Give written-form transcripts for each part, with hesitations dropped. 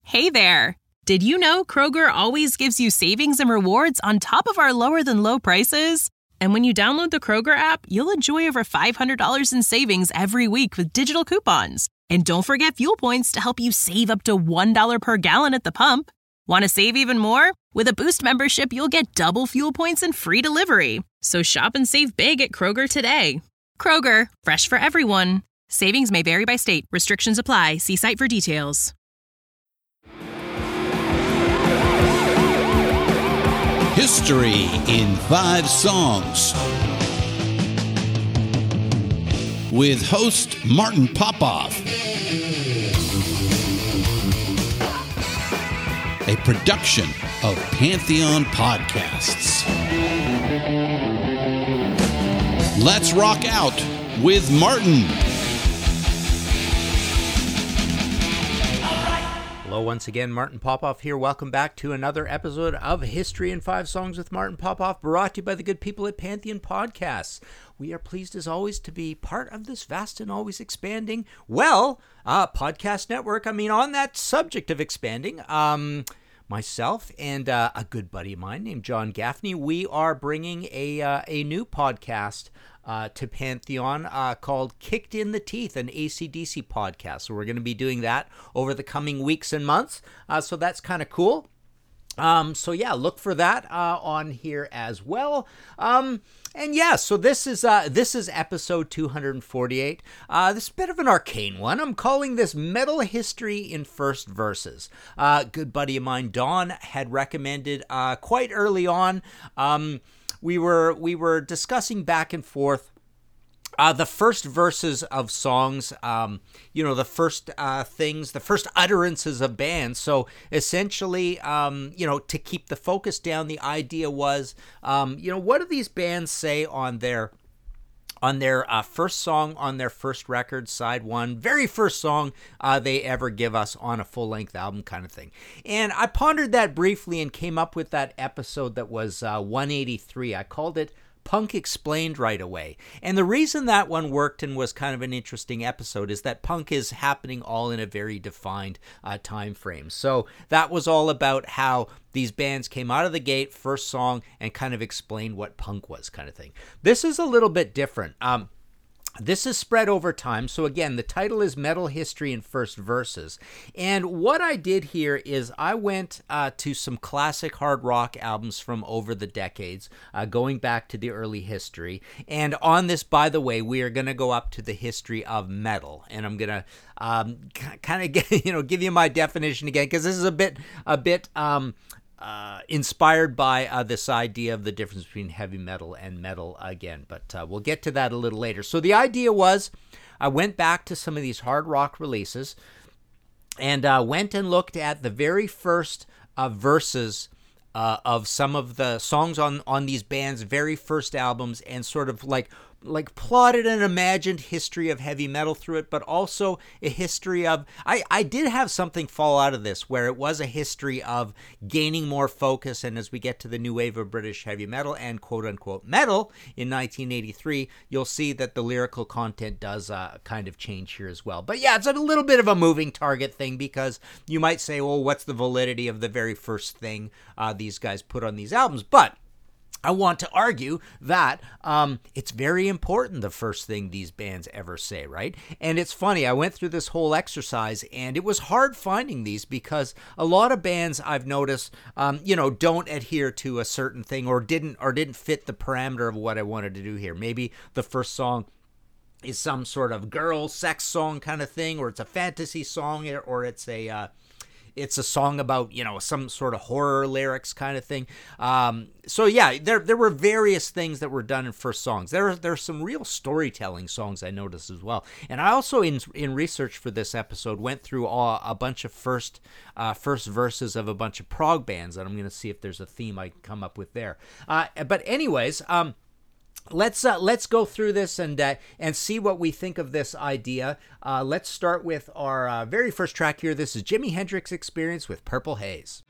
Hey there! Did you know Kroger always gives you savings and rewards on top of our lower-than-low prices? And when you download the Kroger app, you'll enjoy over $500 in savings every week with digital coupons. And don't forget fuel points to help you save up to $1 per gallon at the pump. Want to save even more? With a Boost membership, you'll get double fuel points and free delivery. So shop and save big at Kroger today. Kroger, fresh for everyone. Savings may vary by state. Restrictions apply. See site for details. History in 5 songs with host Martin Popoff. A production of Pantheon Podcasts. Let's rock out with Martin. Hello once again, Martin Popoff here. Welcome back to another episode of History in 5 Songs with Martin Popoff, brought to you by the good people at Pantheon Podcasts. We are pleased as always to be part of this vast and always expanding, podcast network. On that subject of expanding, myself and a good buddy of mine named John Gaffney, we are bringing a new podcast to Pantheon called Kicked in the Teeth, an AC/DC podcast. So we're going to be doing that over the coming weeks and months. So that's kind of cool. Look for that on here as well. So this is episode 248. This is a bit of an arcane one. I'm calling this Metal History in First Verses. Good buddy of mine, Don, had recommended quite early on. We were discussing back and forth the first verses of songs, the first things, the first utterances of bands. So essentially, to keep the focus down, the idea was, what do these bands say on their first song on their first record, side one, very first song they ever give us on a full-length album kind of thing. And I pondered that briefly and came up with that episode that was 183. I called it Punk Explained right away. And the reason that one worked and was kind of an interesting episode is that punk is happening all in a very defined time frame. So that was all about how these bands came out of the gate, first song, and kind of explained what punk was kind of thing. This is a little bit different. This is spread over time. So again, the title is Metal History in First Verses. And what I did here is I went to some classic hard rock albums from over the decades, going back to the early history. And on this, by the way, we are going to go up to the history of metal. And I'm going to kind of give you my definition again, because this is a bit inspired by this idea of the difference between heavy metal and metal again, but we'll get to that a little later. So the idea was I went back to some of these hard rock releases and went and looked at the very first verses of some of the songs on these bands' very first albums, and sort of like plotted an imagined history of heavy metal through it, but also a history of, I did have something fall out of this where it was a history of gaining more focus. And as we get to the new wave of British heavy metal and quote unquote metal in 1983, you'll see that the lyrical content does kind of change here as well. But yeah, it's a little bit of a moving target thing, because you might say, well, what's the validity of the very first thing these guys put on these albums? But I want to argue that it's very important, the first thing these bands ever say, right? And it's funny, I went through this whole exercise, and it was hard finding these, because a lot of bands I've noticed, don't adhere to a certain thing, or didn't fit the parameter of what I wanted to do here. Maybe the first song is some sort of girl sex song kind of thing, or it's a fantasy song, or it's a song about, some sort of horror lyrics kind of thing. There were various things that were done in first songs. There's some real storytelling songs I noticed as well. And I also, in research for this episode, went through a bunch of first verses of a bunch of prog bands, and I'm going to see if there's a theme I can come up with there. But anyways, let's go through this and see what we think of this idea. Let's start with our very first track here. This is Jimi Hendrix Experience with Purple Haze.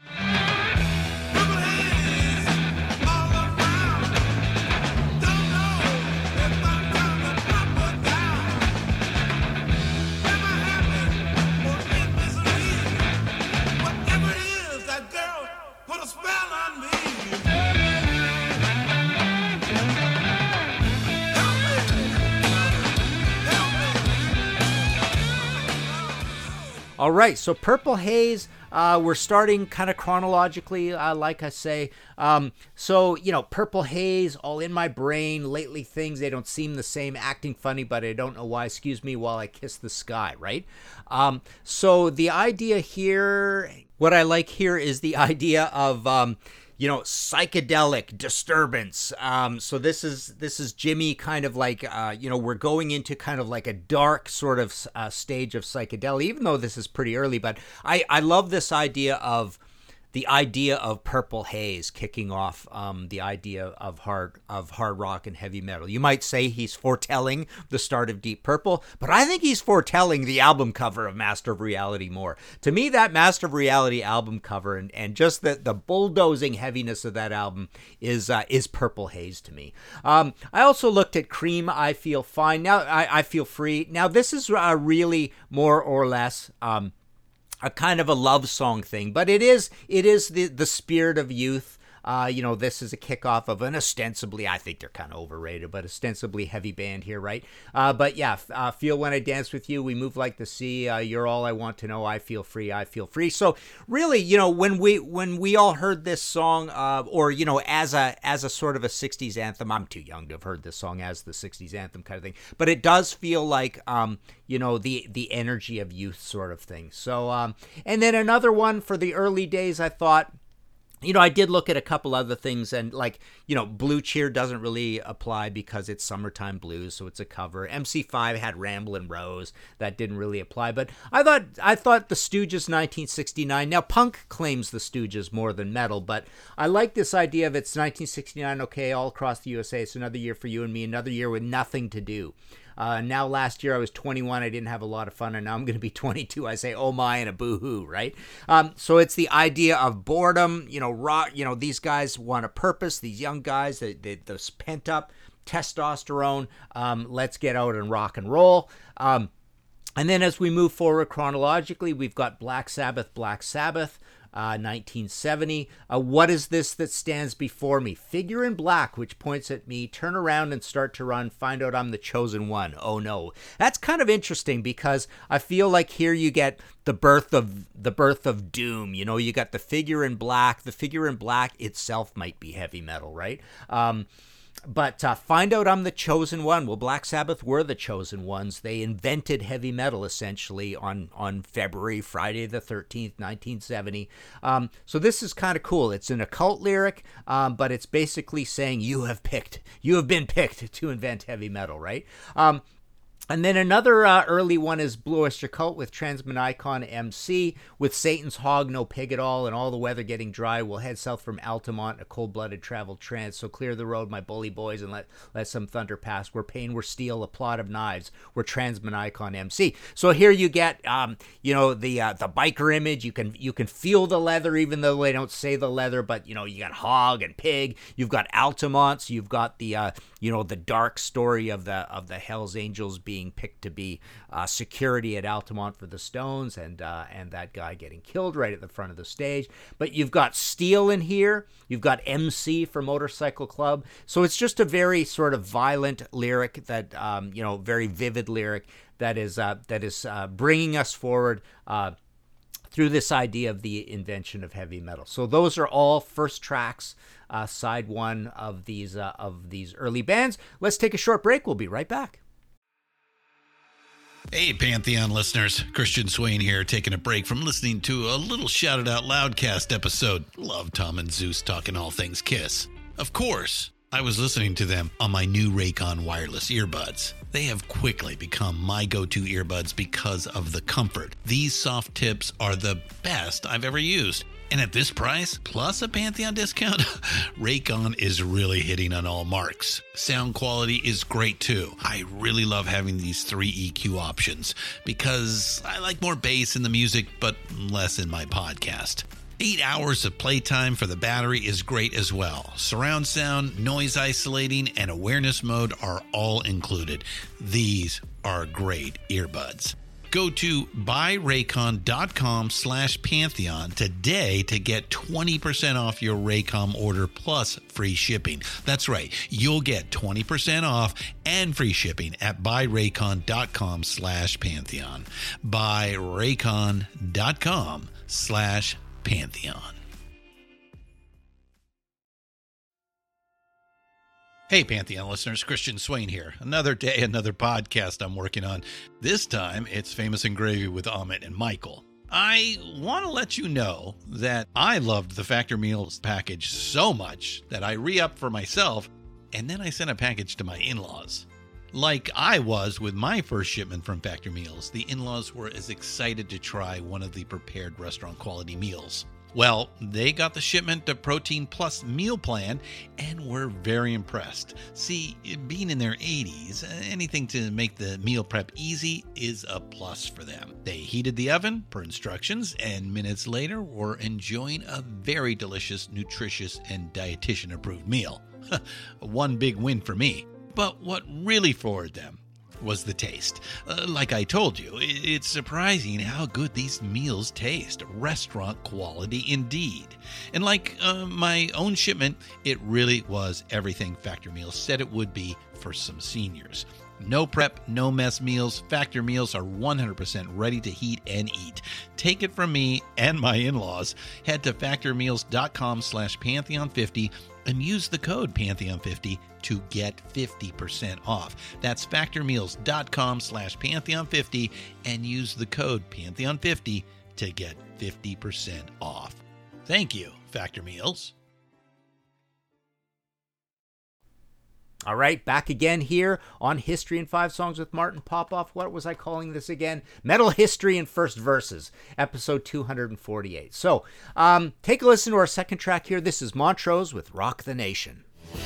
All right, so Purple Haze, we're starting kind of chronologically, like I say. So, Purple Haze, all in my brain, lately things, they don't seem the same, acting funny, but I don't know why, excuse me while I kiss the sky, right? So the idea here, what I like here is the idea of, psychedelic disturbance. So this is Jimmy kind of like, we're going into kind of like a dark sort of stage of psychedelia, even though this is pretty early. But I love this idea of Purple Haze kicking off the idea of hard rock and heavy metal. You might say he's foretelling the start of Deep Purple, but I think he's foretelling the album cover of Master of Reality more. To me, that Master of Reality album cover and just the bulldozing heaviness of that album is Purple Haze to me. I also looked at Cream, I Feel Fine. Now I Feel Free. Now this is really more or less a kind of a love song thing, but it is the spirit of youth. This is a kickoff of an ostensibly, I think they're kind of overrated, but ostensibly heavy band here, right? But yeah, Feel When I Dance With You, We Move Like the Sea, You're All I Want to Know, I Feel Free, I Feel Free. So really, when we all heard this song, or as a sort of a 60s anthem, I'm too young to have heard this song as the 60s anthem kind of thing, but it does feel like the energy of youth sort of thing. So and then another one for the early days, I thought, I did look at a couple other things, and Blue Cheer doesn't really apply because it's Summertime Blues, so it's a cover. MC5 had Ramblin' Rose, that didn't really apply. But I thought the Stooges 1969. Now punk claims the Stooges more than metal, but I like this idea of it's 1969. Okay, all across the USA, it's another year for you and me, another year with nothing to do. Now last year I was 21, I didn't have a lot of fun, and now I'm going to be 22. I say, oh my, and a boo-hoo, right? So it's the idea of boredom, rock, these guys want a purpose, these young guys, this pent-up testosterone, let's get out and rock and roll. And then as we move forward chronologically, we've got Black Sabbath, 1970. What is this that stands before me? Figure in black, which points at me. Turn around and start to run. Find out I'm the chosen one. Oh no. That's kind of interesting because I feel like here you get the birth of doom. You got the figure in black. The figure in black itself might be heavy metal, right? But find out I'm the chosen one. Well, Black Sabbath were the chosen ones. They invented heavy metal, essentially, on Friday the 13th, 1970. So this is kind of cool. It's an occult lyric, but it's basically saying you have been picked to invent heavy metal, right? And then another early one is Blue Oyster Cult with Transman Icon MC. With Satan's Hog, No Pig at All, and all the weather getting dry, we'll head south from Altamont, a cold-blooded travel trance. So clear the road, my bully boys, and let some thunder pass. We're pain, we're steel, a plot of knives. We're Transman Icon MC. So here you get, the biker image. You can feel the leather, even though they don't say the leather. But you got hog and pig. You've got Altamont. So you've got the the dark story of the Hells Angels being picked to be security at Altamont for the Stones, and that guy getting killed right at the front of the stage. But you've got Steel in here. You've got MC for Motorcycle Club. So it's just a very sort of violent lyric that very vivid lyric that is bringing us forward through this idea of the invention of heavy metal. So those are all first tracks, side one of these early bands. Let's take a short break. We'll be right back. Hey, Pantheon listeners. Christian Swain here, taking a break from listening to a little Shout It Out Loudcast episode. Love Tom and Zeus talking all things Kiss. Of course, I was listening to them on my new Raycon wireless earbuds. They have quickly become my go-to earbuds because of the comfort. These soft tips are the best I've ever used. And at this price, plus a Pantheon discount, Raycon is really hitting on all marks. Sound quality is great too. I really love having these 3 EQ options because I like more bass in the music, but less in my podcast. 8 hours of playtime for the battery is great as well. Surround sound, noise isolating, and awareness mode are all included. These are great earbuds. Go to buyraycon.com/Pantheon today to get 20% off your Raycom order plus free shipping. That's right. You'll get 20% off and free shipping at buyraycon.com/Pantheon. buyraycon.com/Pantheon. Hey, Pantheon listeners, Christian Swain here. Another day, another podcast I'm working on. This time, it's Famous and Gravy with Amit and Michael. I want to let you know that I loved the Factor Meals package so much that I re-upped for myself, and then I sent a package to my in-laws. Like I was with my first shipment from Factor Meals, the in-laws were as excited to try one of the prepared restaurant quality meals. Well, they got the shipment to Protein Plus meal plan and were very impressed. See, being in their 80s, anything to make the meal prep easy is a plus for them. They heated the oven per instructions and minutes later were enjoying a very delicious, nutritious, and dietitian-approved meal. One big win for me. But what really floored them was the taste. Like I told you, it's surprising how good these meals taste. Restaurant quality indeed. And like my own shipment, it really was everything Factor Meals said it would be for some seniors. No prep, no mess meals. Factor Meals are 100% ready to heat and eat. Take it from me and my in-laws. Head to factormeals.com/Pantheon50 and use the code Pantheon50 to get 50% off. That's factormeals.com/Pantheon50 and use the code Pantheon50 to get 50% off. Thank you, Factor Meals. All right, back again here on History in 5 Songs with Martin Popoff. What was I calling this again? Metal History in First Verses, episode 248. So, take a listen to our second track here. This is Montrose with Rock the Nation.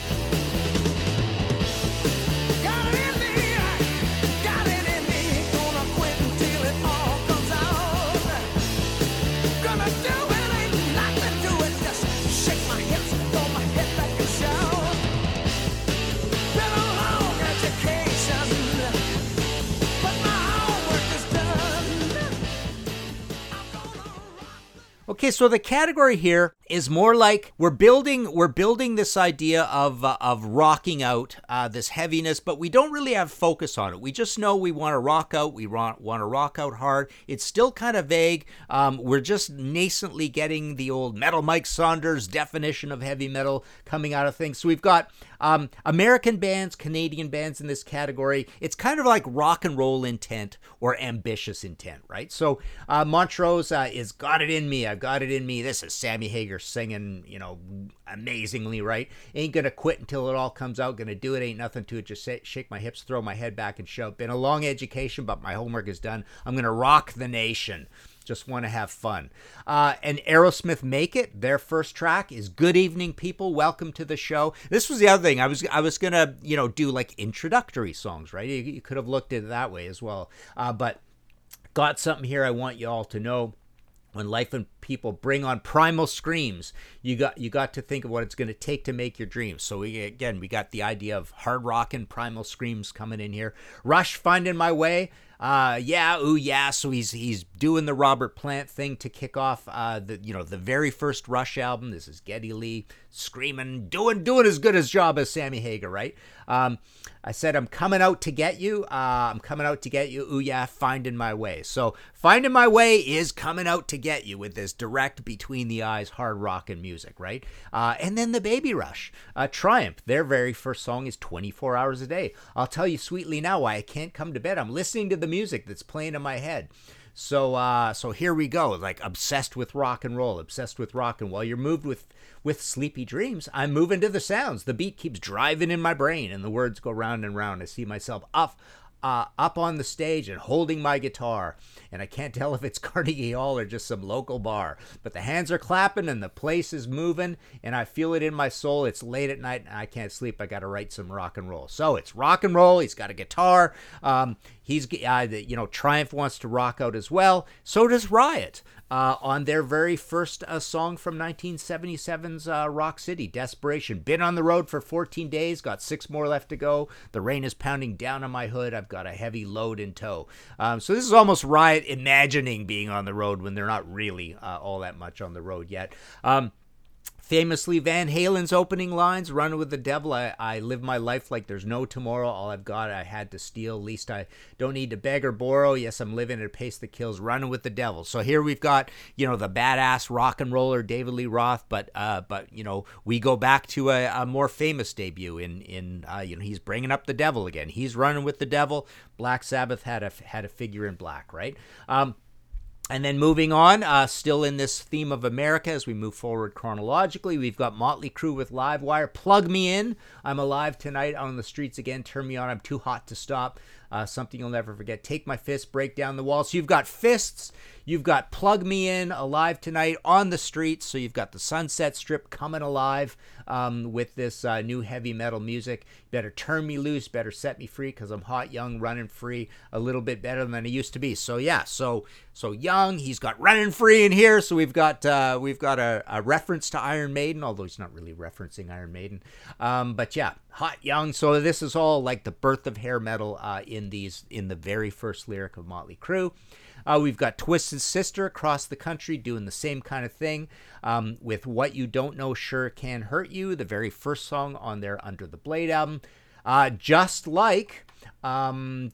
Okay, so the category here is more like we're building this idea of rocking out, this heaviness, but we don't really have focus on it. We just know we want to rock out. We want to rock out hard. It's still kind of vague. We're just nascently getting the old Metal Mike Saunders definition of heavy metal coming out of things. So we've got American bands, Canadian bands in this category. It's kind of like rock and roll intent or ambitious intent, right? So Montrose is Got It In Me. I've got it in me. This is Sammy Hagar singing, amazingly, right? Ain't gonna quit until it all comes out. Gonna do it. Ain't nothing to it. Just shake my hips, throw my head back and shout. Been a long education, but my homework is done. I'm gonna rock the nation. Just want to have fun. And Aerosmith Make It, their first track is Good Evening People, Welcome to the Show. This was the other thing. I was going to, do like introductory songs, right? You could have looked at it that way as well. But got something here I want you all to know. When Life and People bring on Primal Screams, you got to think of what it's going to take to make your dreams. So we got the idea of hard rockin' Primal Screams coming in here. Rush, Finding My Way. Yeah, ooh, yeah. So he's doing the Robert Plant thing to kick off the very first Rush album. This is Geddy Lee screaming, doing as good a job as Sammy Hagar, right? I said, I'm coming out to get you. I'm coming out to get you. Ooh, yeah, Finding My Way. So Finding My Way is coming out to get you with this direct between the eyes hard rockin' music, right? And then the Baby Rush, Triumph. Their very first song is 24 Hours a Day. I'll tell you sweetly now why I can't come to bed. I'm listening to the music that's playing in my head. So here we go, like obsessed with rock and roll, obsessed with rock. And while you're moved with sleepy dreams, I'm moving to the sounds. The beat keeps driving in my brain and the words go round and round. I see myself up on the stage and holding my guitar. And I can't tell if it's Carnegie Hall or just some local bar. But the hands are clapping and the place is moving and I feel it in my soul. It's late at night and I can't sleep. I got to write some rock and roll. So it's rock and roll. He's got a guitar. He's, Triumph wants to rock out as well. So does Riot on their very first song from 1977's Rock City, Desperation. Been on the road for 14 days, got 6 more left to go. The rain is pounding down on my hood. I've got a heavy load in tow. So this is almost Riot imagining being on the road when they're not really all that much on the road yet. Famously, Van Halen's opening lines, "Run with the devil, I live my life like there's no tomorrow. All I've got I had to steal. Least I don't need to beg or borrow. Yes, I'm living at a pace that kills. Running with the devil." So here we've got, the badass rock and roller David Lee Roth, but we go back to a more famous debut in he's bringing up the devil again. He's running with the devil. Black Sabbath had a figure in black, right? And then moving on, still in this theme of America as we move forward chronologically, we've got Motley Crue with Livewire. "Plug Me In. I'm alive tonight on the streets again. Turn me on. I'm too hot to stop. Something you'll never forget. Take my fist. Break down the walls." So you've got Fists. You've got "Plug Me In," "Alive Tonight," "On the Streets." So you've got the Sunset Strip coming alive with this new heavy metal music. "Better Turn Me Loose. Better Set Me Free because I'm hot, young, running free. A little bit better than I used to be." So yeah, so young. He's got "Running Free" in here. So we've got a reference to Iron Maiden, although he's not really referencing Iron Maiden. But yeah, hot, young. So this is all like the birth of hair metal in the very first lyric of Motley Crue. We've got Twisted Sister across the country doing the same kind of thing with "What You Don't Know Sure Can Hurt You," the very first song on their Under the Blade album. Just like what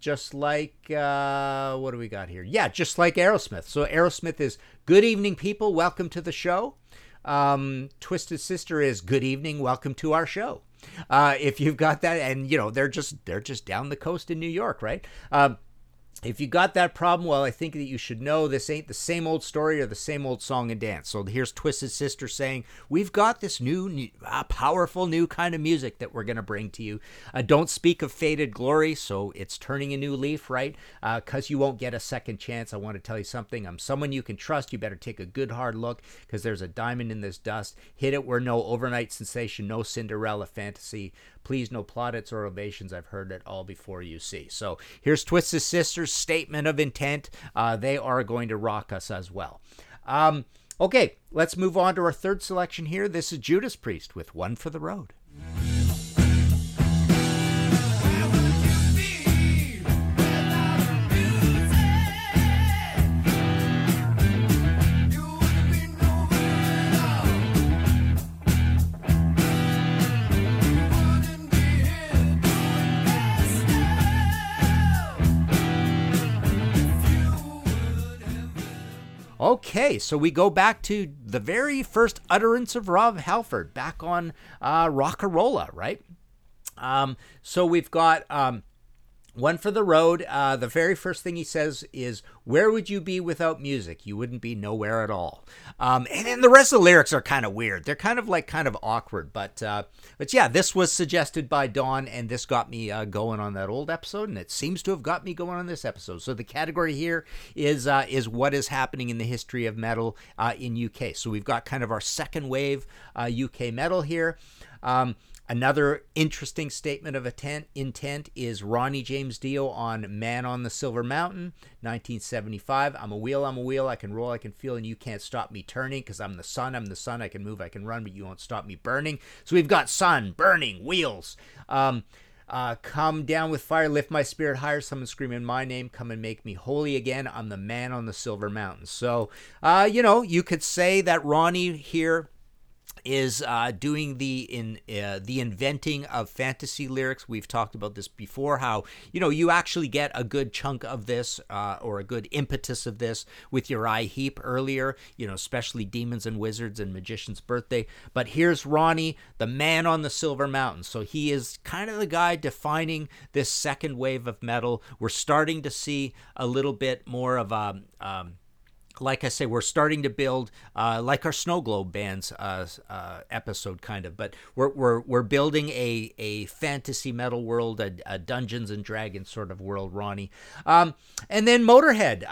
do we got here? Yeah, just like Aerosmith. So Aerosmith is "Good evening, people. Welcome to the show." Twisted Sister is "Good evening. Welcome to our show." If you've got that, and they're just down the coast in New York, right? If you got that problem, well, I think that you should know this ain't the same old story or the same old song and dance. So here's Twisted Sister saying, "We've got this new powerful new kind of music that we're going to bring to you. Don't speak of faded glory," so it's turning a new leaf, right? Because you won't get a second chance. I want to tell you something. I'm someone you can trust. You better take a good hard look because there's a diamond in this dust. Hit it where no overnight sensation, no Cinderella fantasy. Please, no plaudits or ovations. I've heard it all before, you see. So here's Twisted Sister's statement of intent. They are going to rock us as well. Okay, let's move on to our third selection here. This is Judas Priest with "One for the Road." Okay, so we go back to the very first utterance of Rob Halford, back on Rock-a-Rolla, right? So we've got "One for the Road." The very first thing he says is, "Where would you be without music? You wouldn't be nowhere at all." And then the rest of the lyrics are kind of weird. They're kind of awkward. But yeah, this was suggested by Dawn, and this got me going on that old episode, and it seems to have got me going on this episode. So the category here is what is happening in the history of metal in UK. So we've got kind of our second wave UK metal here. Another interesting statement of intent is Ronnie James Dio on "Man on the Silver Mountain," 1975. I'm a wheel, I can roll, I can feel, and you can't stop me turning because I'm the sun, I can move, I can run, but you won't stop me burning." So we've got sun, burning, wheels. "Come down with fire, lift my spirit higher, someone screaming my name, come and make me holy again. I'm the man on the silver mountain." So, you could say that Ronnie here is doing the inventing of fantasy lyrics. We've talked about this before, how you actually get a good chunk of this or a good impetus of this with Uriah Heep earlier, especially Demons and Wizards and Magician's Birthday. But here's Ronnie, the man on the silver mountain. So he is kind of the guy defining this second wave of metal. We're starting to see a little bit more of like I say, we're starting to build like our Snow Globe Band's episode, kind of, but we're building a fantasy metal world, a Dungeons and Dragons sort of world, Ronnie. And then Motorhead,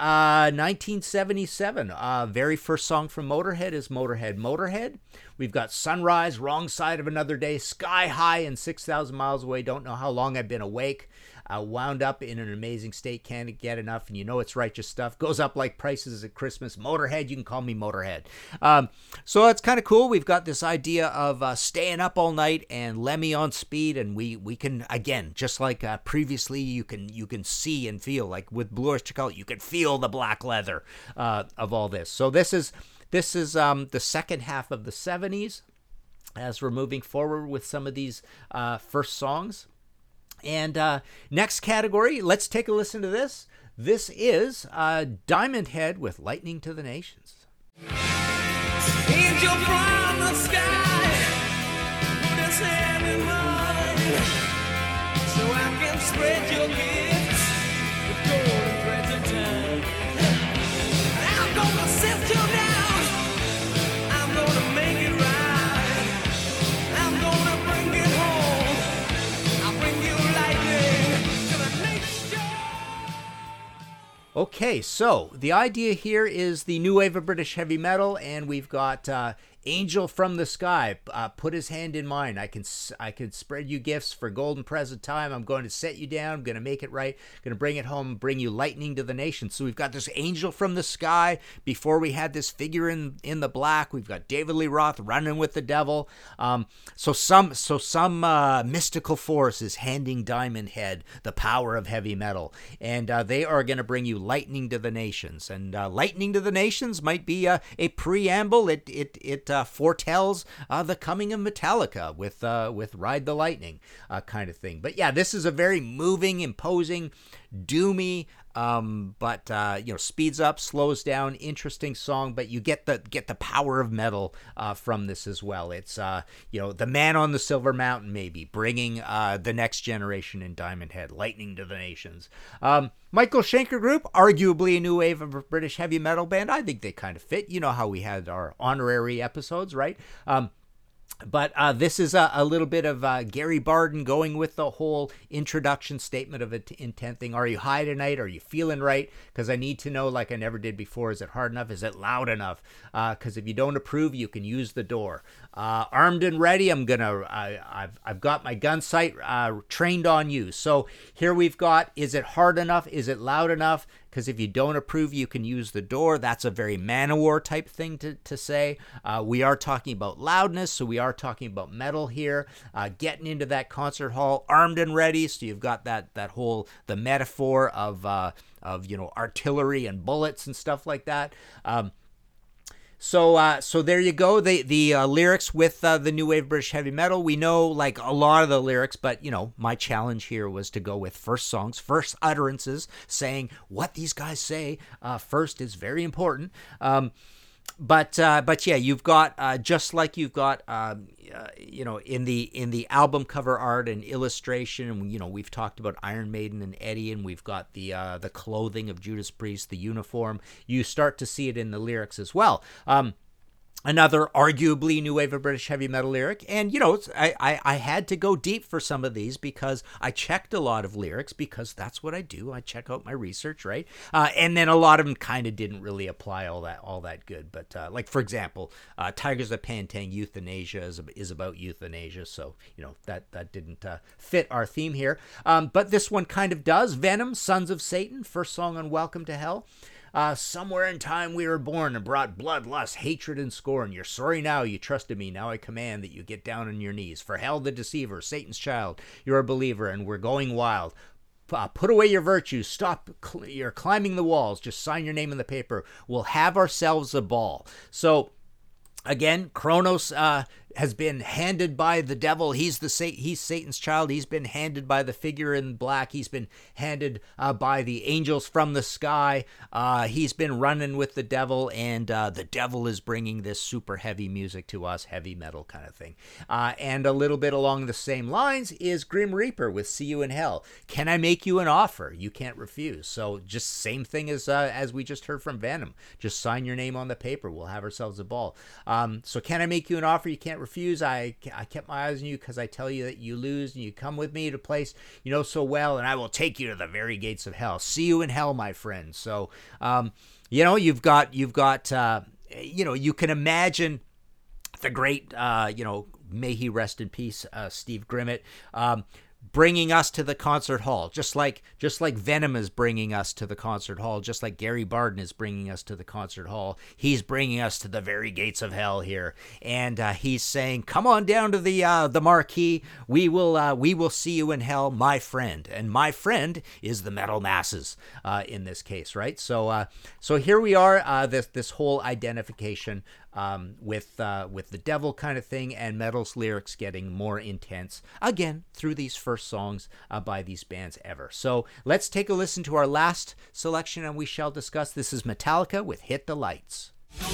1977. Very first song from Motorhead is Motorhead. We've got "Sunrise," "Wrong Side of Another Day," "Sky High," and "6,000 Miles Away." Don't know how long I've been awake. wound up in an amazing state, can't get enough, and you know it's righteous stuff. Goes up like prices at Christmas. Motorhead, you can call me Motorhead. So it's kind of cool. We've got this idea of staying up all night and Lemmy on speed, and we can, again, just like previously, you can see and feel, like with Blue Oyster Cult, you can feel the black leather of all this. So this is the second half of the 70s as we're moving forward with some of these first songs. And next category, let's take a listen to this. This is Diamond Head with Lightning to the Nations. Angel from the sky, put his hand in mine, so I can spread your gifts with golden threads of time. I'm gonna sift you down, I'm gonna make it right, I'm gonna bring it home, I'll bring you lightning to the nation. Okay, so the idea here is the new wave of British heavy metal, and we've got Angel from the Sky, put his hand in mine. I can spread you gifts for golden present time. I'm going to set you down. I'm going to make it right. I'm going to bring it home, bring you lightning to the nation. So we've got this Angel from the Sky. Before we had this figure in the black, we've got David Lee Roth running with the devil. So some mystical force is handing Diamond Head the power of heavy metal, and they are going to bring you lightning to the nations. And lightning to the nations might be a preamble. It foretells the coming of Metallica with Ride the Lightning kind of thing. But yeah, this is a very moving, imposing, doomy, but speeds up, slows down, interesting song. But you get the power of metal from this as well. It's the Man on the Silver Mountain, maybe bringing the next generation in Diamond Head, lightning to the nations. Michael Schenker Group, arguably a new wave of a British heavy metal band. I think they kind of fit. You know how we had our honorary episodes, right? But this is a little bit of Gary Barden going with the whole introduction statement of intent thing. Are you high tonight? Are you feeling right? Because I need to know, like I never did before, is it hard enough? Is it loud enough? Because if you don't approve, you can use the door. Armed and ready, I've got my gun sight trained on you. So here we've got, is it hard enough? Is it loud enough? Because if you don't approve, you can use the door. That's a very Manowar type thing to say. We are talking about loudness, so we are talking about metal here. Getting into that concert hall, armed and ready. So you've got that whole, the metaphor of artillery and bullets and stuff like that. So there you go. The lyrics with the new wave British heavy metal. We know like a lot of the lyrics, but my challenge here was to go with first songs, first utterances, saying what these guys say first is very important. But yeah, you've got just like you've got in the album cover art and illustration, and we've talked about Iron Maiden and Eddie, and we've got the clothing of Judas Priest, the uniform. You start to see it in the lyrics as well. Another arguably new wave of British heavy metal lyric. And, I had to go deep for some of these because I checked a lot of lyrics, because that's what I do. I check out my research, right? And then a lot of them kind of didn't really apply all that good. But like, for example, Tigers of Pantang, euthanasia is about euthanasia. So, that didn't fit our theme here. But this one kind of does. Venom, Sons of Satan, first song on Welcome to Hell. Somewhere in time we were born and brought blood, lust, hatred, and scorn. You're sorry now, you trusted me. Now I command that you get down on your knees. For hell the deceiver, Satan's child, you're a believer, and we're going wild. Put away your virtues. Stop. You're climbing the walls. Just sign your name in the paper. We'll have ourselves a ball. So, again, Kronos has been handed by the devil. He's Satan's child. He's been handed by the figure in black. He's been handed by the angels from the sky. He's been running with the devil, and the devil is bringing this super heavy music to us, heavy metal kind of thing. And a little bit along the same lines is Grim Reaper with See You in Hell. Can I make you an offer? You can't refuse. So just same thing as we just heard from Venom. Just sign your name on the paper. We'll have ourselves a ball. So can I make you an offer? You can't refuse. I kept my eyes on you because I tell you that you lose, and you come with me to a place you know so well, and I will take you to the very gates of hell. See you in hell, my friend. So, you've got, you can imagine the great, may he rest in peace, Steve Grimmett, bringing us to the concert hall, just like Venom is bringing us to the concert hall, just like Gary Barden is bringing us to the concert hall. He's bringing us to the very gates of hell here, and he's saying, "Come on down to the marquee. We will see you in hell, my friend." And my friend is the metal masses in this case, right? So here we are. This whole identification with the devil kind of thing, and metal's lyrics getting more intense again through these first songs by these bands ever. So let's take a listen to our last selection, and we shall discuss. This is Metallica with "Hit the Lights."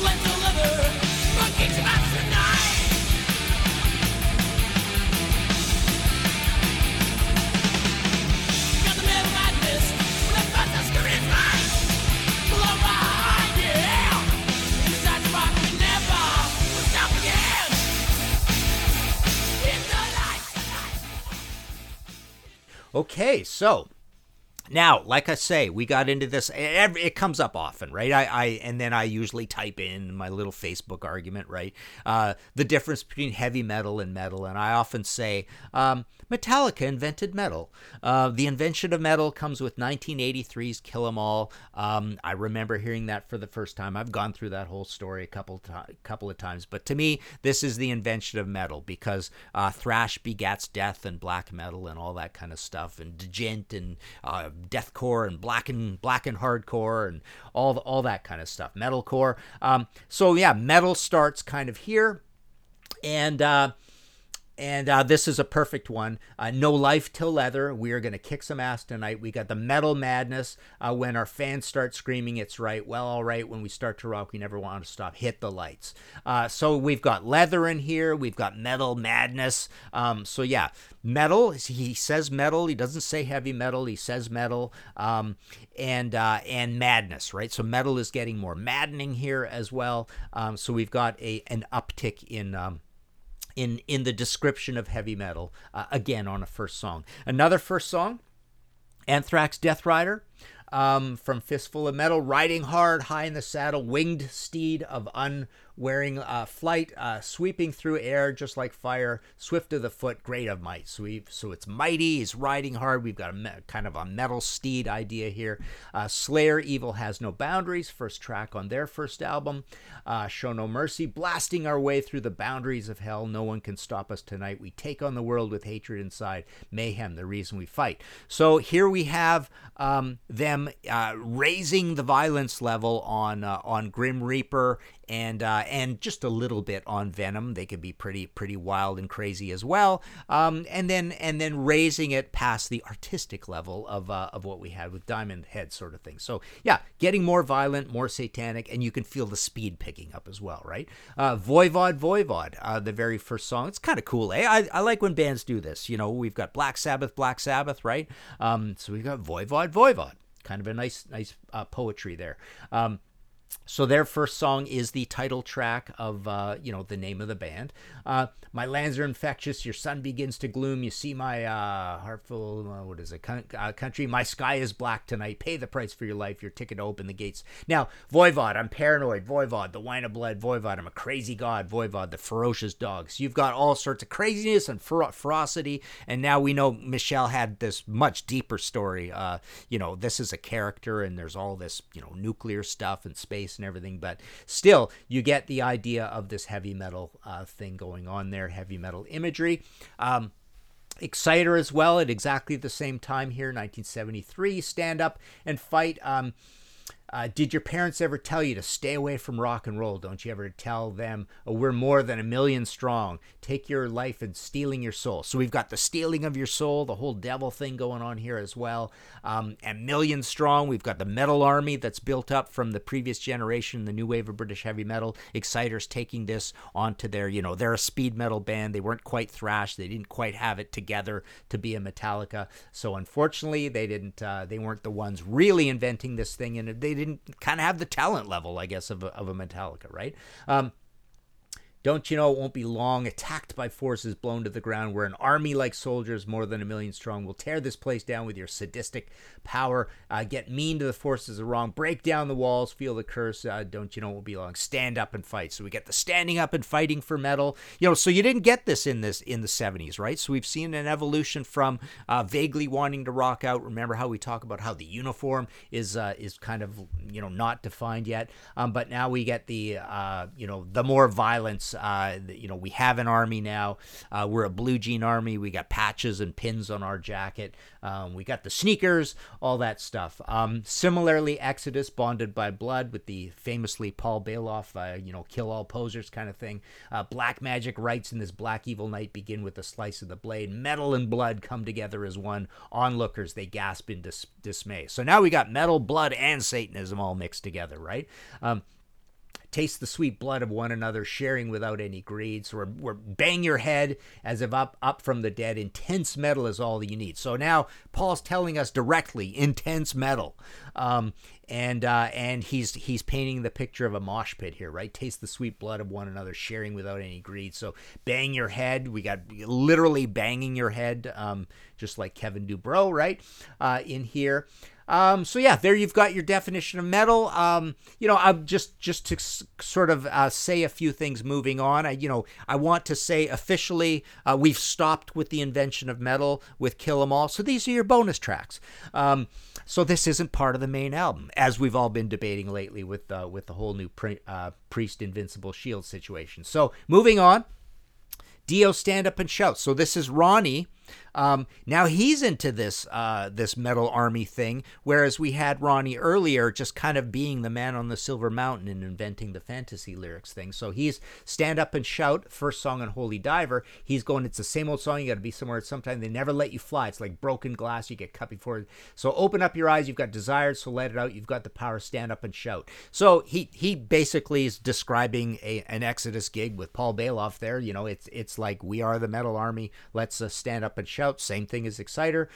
Okay, so now, like I say, we got into this. It comes up often, right? And then I usually type in my little Facebook argument, right? The difference between heavy metal, and I often say Metallica invented metal. The invention of metal comes with 1983's Kill 'Em All. I remember hearing that for the first time. I've gone through that whole story a couple of times, but to me, this is the invention of metal, because thrash begats death, and black metal and all that kind of stuff, and djent and deathcore and black and hardcore and all that kind of stuff, metalcore. So yeah, metal starts kind of here, and this is a perfect one. No Life Till Leather. We are going to kick some ass tonight. We got the metal madness when our fans start screaming, "It's right." Well, all right. When we start to rock, we never want to stop. Hit the lights. So we've got leather in here. We've got metal madness. So yeah, metal. He says metal. He doesn't say heavy metal. He says metal. And madness, right? So metal is getting more maddening here as well. So we've got an uptick in the description of heavy metal, again on a first song. Another first song, Anthrax Death Rider, from Fistful of Metal. Riding hard, high in the saddle, winged steed of unwearing flight, sweeping through air just like fire, swift of the foot, great of might. So it's mighty, he's riding hard. We've got kind of a metal steed idea here. Slayer, Evil Has No Boundaries, first track on their first album. Show No Mercy, blasting our way through the boundaries of hell. No one can stop us tonight. We take on the world with hatred inside. Mayhem, the reason we fight. So here we have them raising the violence level on Grim Reaper, and just a little bit on Venom. They could be pretty wild and crazy as well. And then raising it past the artistic level of what we had with Diamond Head, sort of thing. So yeah, getting more violent, more satanic, and you can feel the speed picking up as well, right? Voivod, the very first song. It's kind of cool, eh? I like when bands do this. You know, we've got Black Sabbath, right? So we've got Voivod. Kind of a nice poetry there. So their first song is the title track of, the name of the band. My lands are infectious. Your sun begins to gloom. You see my heartful, country. My sky is black tonight. Pay the price for your life. Your ticket to open the gates. Now, Voivod, I'm paranoid. Voivod, the wine of blood. Voivod, I'm a crazy god. Voivod, the ferocious dog. So you've got all sorts of craziness and ferocity. And now we know Michelle had this much deeper story. This is a character, and there's all this, nuclear stuff and space and everything, but still you get the idea of this heavy metal thing going on there, heavy metal imagery. Exciter as well at exactly the same time here, 1973, Stand Up and Fight. Did your parents ever tell you to stay away from rock and roll? Don't you ever tell them, we're more than 1 million strong. Take your life and stealing your soul. So we've got the stealing of your soul, the whole devil thing going on here as well. And 1 million strong. We've got the metal army that's built up from the previous generation, the new wave of British heavy metal. Exciter's taking this onto their, they're a speed metal band. They weren't quite thrash. They didn't quite have it together to be a Metallica. So unfortunately, they weren't the ones really inventing this thing, and they didn't kind of have the talent level, I guess, of a Metallica, right? Don't you know it won't be long? Attacked by forces blown to the ground, where an army like soldiers, more than 1 million strong, will tear this place down with your sadistic power. Get mean to the forces of wrong. Break down the walls. Feel the curse. Don't you know it won't be long? Stand up and fight. So we get the standing up and fighting for metal. So you didn't get this in the 70s, right? So we've seen an evolution from vaguely wanting to rock out. Remember how we talk about how the uniform is kind of not defined yet, but now we get the more violence. We have an army now. We're a blue jean army. We got patches and pins on our jacket. We got the sneakers, all that stuff. Similarly, Exodus, bonded by blood, with the famously Paul Bailoff, kill all posers kind of thing. Black magic rites in this black evil night begin with a slice of the blade. Metal and blood come together as one. Onlookers, they gasp in dismay. So now we got metal, blood, and Satanism all mixed together, right? Taste the sweet blood of one another, sharing without any greed. So we're bang your head as if up from the dead. Intense metal is all that you need. So now Paul's telling us directly, intense metal. And he's painting the picture of a mosh pit here, right? Taste the sweet blood of one another, sharing without any greed. So bang your head. We got literally banging your head, just like Kevin Dubrow, right? In here. So yeah, there you've got your definition of metal. I'm just to sort of say a few things moving on. I want to say officially we've stopped with the invention of metal with Kill 'Em All. So these are your bonus tracks. So this isn't part of the main album, as we've all been debating lately with the whole new Priest Invincible Shield situation. So moving on. Dio, Stand Up and Shout. So this is Ronnie. Now he's into this metal army thing, whereas we had Ronnie earlier just kind of being the man on the silver mountain and inventing the fantasy lyrics thing. So he's Stand Up and Shout, first song on Holy Diver. He's going, it's the same old song, you got to be somewhere at some time. They never let you fly. It's like broken glass, you get cut before. So open up your eyes, you've got desires, so let it out. You've got the power, stand up and shout. So he basically is describing an Exodus gig with Paul Bailoff there. It's like, we are the metal army. Let's stand up and shout. Same thing as Exciter.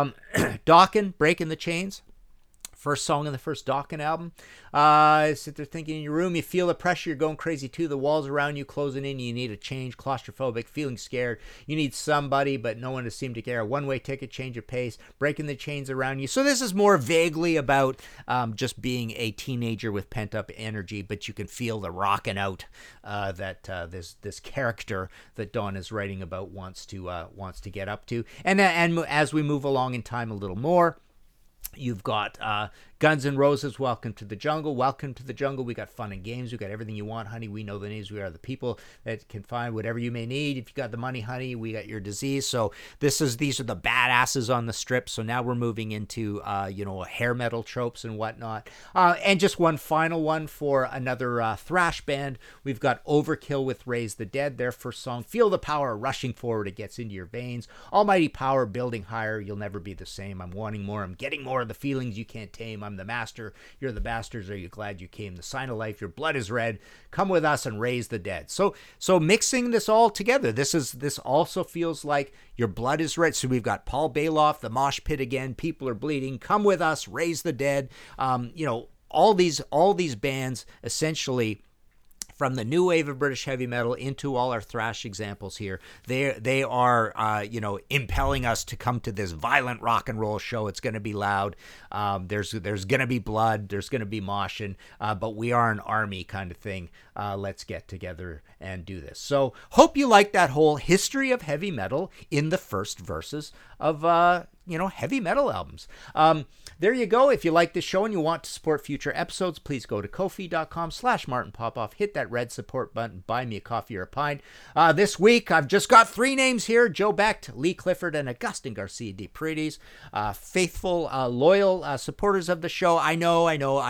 Dokken, Breaking the Chains. First song on the first Dokken album. Sit there thinking in your room, you feel the pressure, you're going crazy too. The walls around you closing in, you need a change. Claustrophobic, feeling scared. You need somebody, but no one to seem to care. One-way ticket, change of pace, breaking the chains around you. So this is more vaguely about just being a teenager with pent-up energy, but you can feel the rocking out that this character that Don is writing about wants to get up to. And as we move along in time a little more, you've got Guns N' Roses, Welcome to the Jungle. Welcome to the Jungle. We got fun and games. We got everything you want, honey. We know the names. We are the people that can find whatever you may need. If you got the money, honey, we got your disease. So these are the badasses on the strip. So now we're moving into hair metal tropes and whatnot. And just one final one for another thrash band. We've got Overkill with Raise the Dead. Their first song. Feel the power rushing forward. It gets into your veins. Almighty power building higher. You'll never be the same. I'm wanting more. I'm getting more of the feelings you can't tame. I'm the master, you're the bastards, are you glad you came? The sign of life, your blood is red, come with us and raise the dead. So mixing this all together, this also feels like your blood is red. So we've got Paul Bailoff, the mosh pit again, people are bleeding, come with us, raise the dead. All these bands essentially, from the new wave of British heavy metal into all our thrash examples here, they are impelling us to come to this violent rock and roll show. It's going to be loud. There's going to be blood. There's going to be moshing. But we are an army kind of thing. Let's get together and do this. So hope you like that whole history of heavy metal in the first verses of heavy metal albums. There you go. If you like this show and you want to support future episodes, please go to Ko-fi.com/MartinPopoff. Hit that red support button. Buy me a coffee or a pint. This week, I've just got 3 names here: Joe Becht, Lee Clifford, and Augustin Garcia de Paredes. Faithful, loyal supporters of the show. I know.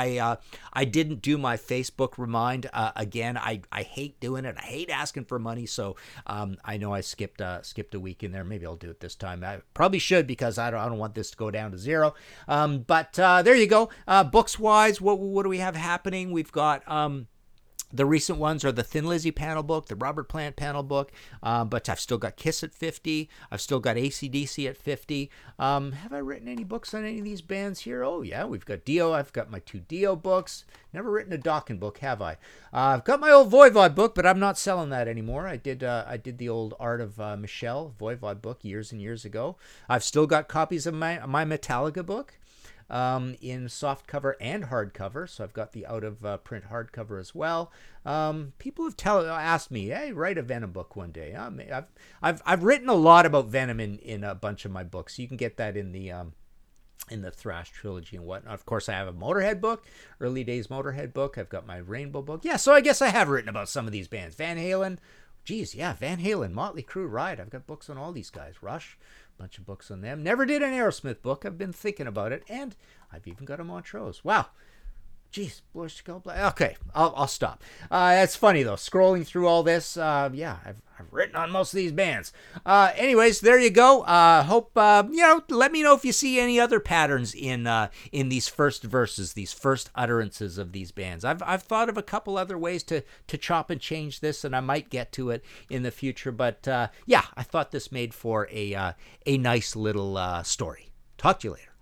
I didn't do my Facebook remind. Again, I hate doing it. I hate asking for money. So I know I skipped a week in there. Maybe I'll do it this time. I probably should, because I don't want this to go down to 0. But there you go. Books wise, what do we have happening? We've got The recent ones are the Thin Lizzy panel book, the Robert Plant panel book, but I've still got Kiss at 50. I've still got AC/DC at 50. Have I written any books on any of these bands here? Oh, yeah, we've got Dio. I've got my 2 Dio books. Never written a Dokken book, have I? I've got my old Voivod book, but I'm not selling that anymore. I did the old Art of Michelle Voivod book years and years ago. I've still got copies of my Metallica book. In soft cover and hardcover, so I've got the out of print hardcover as well. People have asked me, "Hey, write a Venom book one day." I've written a lot about Venom in a bunch of my books. You can get that in the Thrash trilogy and whatnot. Of course, I have a Motorhead book, early days Motorhead book. I've got my Rainbow book. Yeah, so I guess I have written about some of these bands. Van Halen, geez, yeah, Van Halen, Motley Crue, Riot. I've got books on all these guys. Rush. Bunch of books on them. Never did an Aerosmith book. I've been thinking about it, and I've even got a Montrose. Wow. Jeez, Blush to go black. Okay, I'll stop. That's funny though. Scrolling through all this, yeah, I've written on most of these bands. Anyways, there you go. Hope let me know if you see any other patterns in these first verses, these first utterances of these bands. I've thought of a couple other ways to chop and change this, and I might get to it in the future. But yeah, I thought this made for a nice little story. Talk to you later.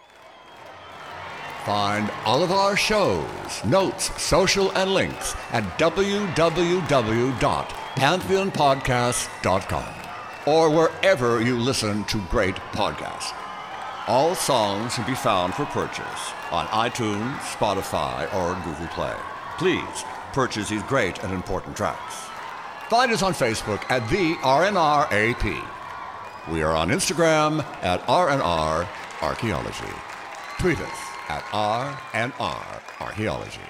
Find all of our shows, notes, social, and links at www.pantheonpodcast.com or wherever you listen to great podcasts. All songs can be found for purchase on iTunes, Spotify, or Google Play. Please purchase these great and important tracks. Find us on Facebook at the RNRAP. We are on Instagram at RNR Archaeology. Tweet us at RNR Archaeology.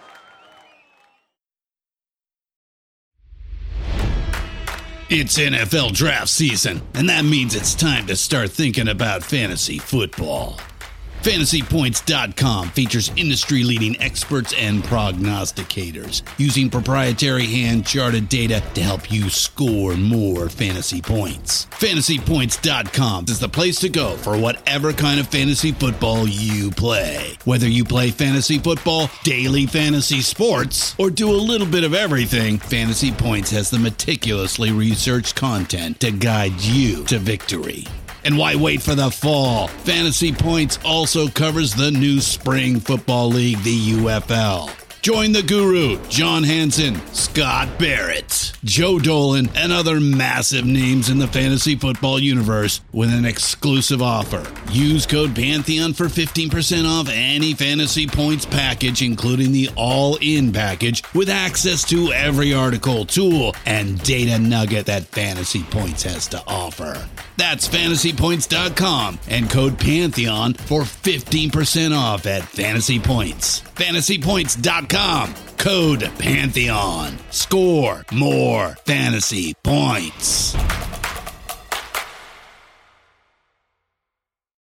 It's NFL draft season, and that means it's time to start thinking about fantasy football. FantasyPoints.com features industry-leading experts and prognosticators using proprietary hand-charted data to help you score more fantasy points. FantasyPoints.com is the place to go for whatever kind of fantasy football you play. Whether you play fantasy football, daily fantasy sports, or do a little bit of everything, Fantasy Points has the meticulously researched content to guide you to victory. And why wait for the fall? Fantasy Points also covers the new spring football league, the UFL. Join the guru, John Hansen, Scott Barrett, Joe Dolan, and other massive names in the fantasy football universe with an exclusive offer. Use code Pantheon for 15% off any Fantasy Points package, including the all-in package, with access to every article, tool, and data nugget that Fantasy Points has to offer. That's FantasyPoints.com and code Pantheon for 15% off at Fantasy Points. FantasyPoints.com, code Pantheon. Score more fantasy points.